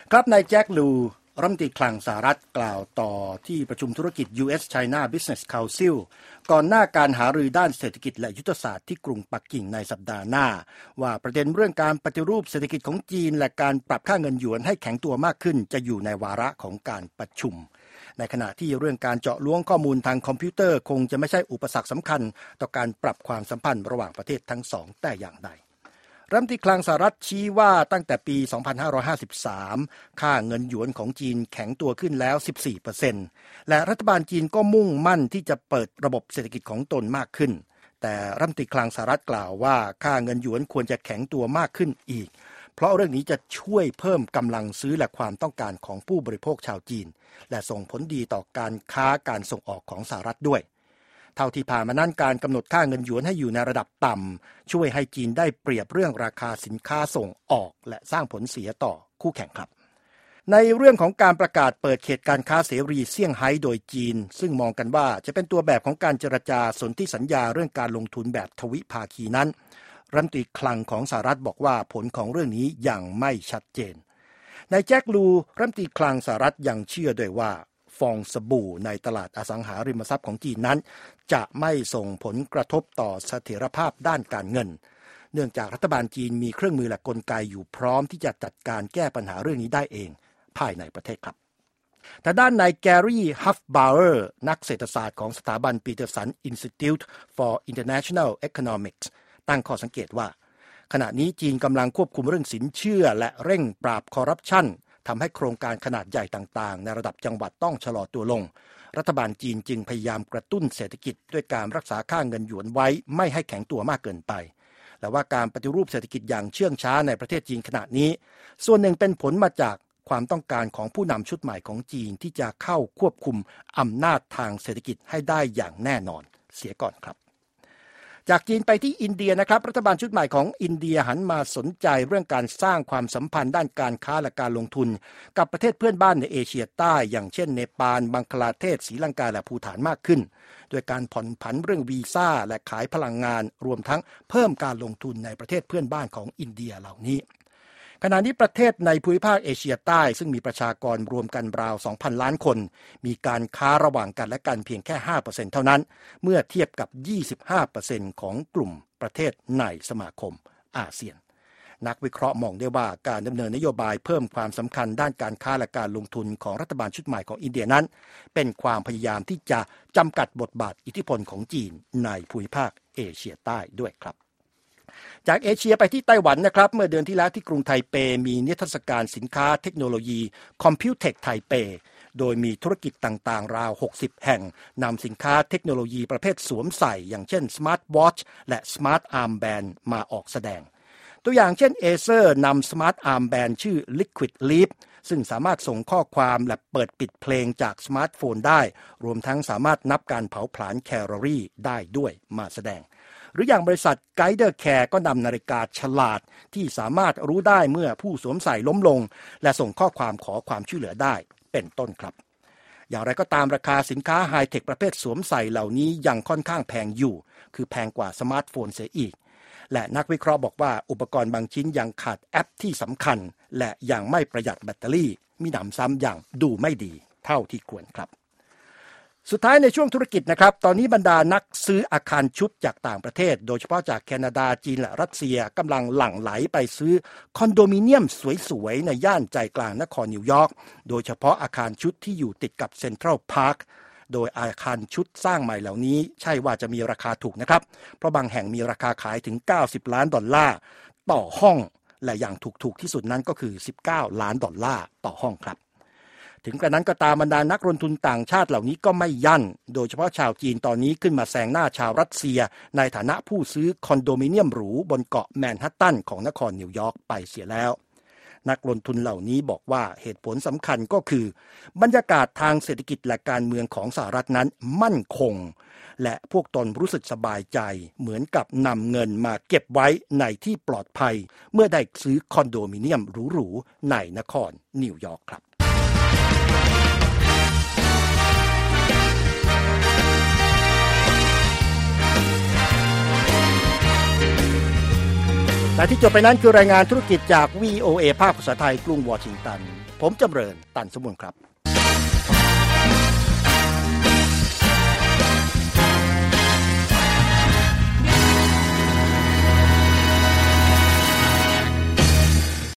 ครับนายแจ็คลูรัฐมนตรีคลังสหรัฐกล่าวต่อที่ประชุมธุรกิจ US China Business Council ก่อนหน้าการหารือด้านเศรษฐกิจและยุทธศาสตร์ที่กรุงปักกิ่งในสัปดาห์หน้าว่าประเด็นเรื่องการปฏิรูปเศรษฐกิจของจีนและการปรับค่าเงินหยวนให้แข็งตัวมากขึ้นจะอยู่ในวาระของการประชุมในขณะที่เรื่องการเจาะล้วงข้อมูลทางคอมพิวเตอร์คงจะไม่ใช่อุปสรรคสำคัญต่อการปรับความสัมพันธ์ระหว่างประเทศทั้งสองแต่อย่างใดรัฐมนตรีคลังสหรัฐชี้ว่าตั้งแต่ปี 2553 ค่าเงินหยวนของจีนแข็งตัวขึ้นแล้ว 14% และรัฐบาลจีนก็มุ่งมั่นที่จะเปิดระบบเศรษฐกิจของตนมากขึ้นแต่รัฐมนตรีคลังสหรัฐกล่าวว่าค่าเงินหยวนควรจะแข็งตัวมากขึ้นอีกเพราะเรื่องนี้จะช่วยเพิ่มกำลังซื้อและความต้องการของผู้บริโภคชาวจีนและส่งผลดีต่อการค้าการส่งออกของสหรัฐด้วยเท่าที่ผ่านมานั้นการกำหนดค่าเงินหยวนให้อยู่ในระดับต่ำช่วยให้จีนได้เปรียบเรื่องราคาสินค้าส่งออกและสร้างผลเสียต่อคู่แข่งครับในเรื่องของการประกาศเปิดเขตการค้าเสรีเซี่ยงไฮ้โดยจีนซึ่งมองกันว่าจะเป็นตัวแบบของการเจรจาสนธิสัญญาเรื่องการลงทุนแบบทวิภาคีนั้นรัฐมนตรีคลังของสหรัฐบอกว่าผลของเรื่องนี้ยังไม่ชัดเจนนายแจ็คลูรัฐมนตรีคลังสหรัฐยังเชื่อด้วยว่าฟองสบู่ในตลาดอสังหาริมทรัพย์ของจีนนั้นจะไม่ส่งผลกระทบต่อเสถียรภาพด้านการเงินเนื่องจากรัฐบาลจีนมีเครื่องมือและกลไกอยู่พร้อมที่จะจัดการแก้ปัญหาเรื่องนี้ได้เองภายในประเทศครับแต่ด้านนายแกรี่ฮัฟบาวเออร์นักเศรษฐศาสตร์ของสถาบัน Peterson Institute for International Economics ตั้งข้อสังเกตว่าขณะนี้จีนกำลังควบคุมเรื่องสินเชื่อและเร่งปราบคอร์รัปชันทำให้โครงการขนาดใหญ่ต่างๆในระดับจังหวัดต้องชะลอตัวลงรัฐบาลจีนจึงพยายามกระตุ้นเศรษฐกิจด้วยการรักษาค่าเงินหยวนไว้ไม่ให้แข็งตัวมากเกินไปและว่าการปฏิรูปเศรษฐกิจอย่างเชื่องช้าในประเทศจีนขณะนี้ส่วนหนึ่งเป็นผลมาจากความต้องการของผู้นำชุดใหม่ของจีนที่จะเข้าควบคุมอำนาจทางเศรษฐกิจให้ได้อย่างแน่นอนเสียก่อนครับจากจีนไปที่อินเดียนะครับรัฐบาลชุดใหม่ของอินเดียหันมาสนใจเรื่องการสร้างความสัมพันธ์ด้านการค้าและการลงทุนกับประเทศเพื่อนบ้านในเอเชียใต้อย่างเช่นเนปาลบังคลาเทศศรีลังกาและภูฏานมากขึ้นโดยการผ่อนผันเรื่องวีซ่าและขายพลังงานรวมทั้งเพิ่มการลงทุนในประเทศเพื่อนบ้านของอินเดียเหล่านี้ขณะนี้ประเทศในภูมิภาคเอเชียใต้ซึ่งมีประชากรรวมกันราว 2,000 ล้านคนมีการค้าระหว่างกันและกันเพียงแค่ 5% เท่านั้นเมื่อเทียบกับ 25% ของกลุ่มประเทศในสมาคมอาเซียนนักวิเคราะห์มองได้ว่าการดำเนินนโยบายเพิ่มความสำคัญด้านการค้าและการลงทุนของรัฐบาลชุดใหม่ของอินเดียนั้นเป็นความพยายามที่จะจำกัดบทบาทอิทธิพลของจีนในภูมิภาคเอเชียใต้ด้วยครับจากเอเชียไปที่ไต้หวันนะครับเมื่อเดือนที่แล้วที่กรุงไทเปมีนิทรรศการสินค้าเทคโนโลยี Computex ไทเปโดยมีธุรกิจต่างๆราว60แห่งนำสินค้าเทคโนโลยีประเภทสวมใส่อย่างเช่น Smart Watch และ Smart Armband มาออกแสดงตัวอย่างเช่น Acer นำ Smart Armband ชื่อ Liquid Leap ซึ่งสามารถส่งข้อความและเปิดปิดเพลงจากสมาร์ทโฟนได้รวมทั้งสามารถนับการเผาผลาญแคลอรี่ได้ด้วยมาแสดงหรืออย่างบริษัท Guider Care ก็นำนาฬิกาฉลาดที่สามารถรู้ได้เมื่อผู้สวมใส่ล้มลงและส่งข้อความขอความช่วยเหลือได้เป็นต้นครับอย่างไรก็ตามราคาสินค้าไฮเทคประเภทสวมใส่เหล่านี้ยังค่อนข้างแพงอยู่คือแพงกว่าสมาร์ทโฟนเสียอีกและนักวิเคราะห์บอกว่าอุปกรณ์บางชิ้นยังขาดแอปที่สำคัญและยังไม่ประหยัดแบตเตอรี่มีหนำซ้ำอย่างดูไม่ดีเท่าที่ควรครับสุดท้ายในช่วงธุรกิจนะครับตอนนี้บรรดานักซื้ออาคารชุดจากต่างประเทศโดยเฉพาะจากแคนาดาจีนและรัสเซียกำลังหลั่งไหลไปซื้อคอนโดมิเนียมสวยๆในย่านใจกลางนครนิวยอร์กโดยเฉพาะอาคารชุดที่อยู่ติดกับเซ็นทรัลพาร์คโดยอาคารชุดสร้างใหม่เหล่านี้ใช่ว่าจะมีราคาถูกนะครับเพราะบางแห่งมีราคาขายถึง$90 ล้านต่อห้องและอย่างถูกที่สุดนั้นก็คือ$19 ล้านต่อห้องครับถึงกระนั้นก็ตามบรรดานักลงทุนต่างชาติเหล่านี้ก็ไม่ยั่นโดยเฉพาะชาวจีนตอนนี้ขึ้นมาแซงหน้าชาวรัสเซียในฐานะผู้ซื้อคอนโดมิเนียมหรูบนเกาะแมนฮัตตันของนครนิวยอร์กไปเสียแล้วนักลงทุนเหล่านี้บอกว่าเหตุผลสำคัญก็คือบรรยากาศทางเศรษฐกิจและการเมืองของสหรัฐนั้นมั่นคงและพวกตนรู้สึกสบายใจเหมือนกับนำเงินมาเก็บไว้ในที่ปลอดภัยเมื่อได้ซื้อคอนโดมิเนียมหรูๆในนครนิวยอร์กครับและที่จบไปนั้นคือรายงานธุรกิจจาก VOA ภาคภาษาไทยกรุงวอชิงตันผมจำเริญตันสมุนครับ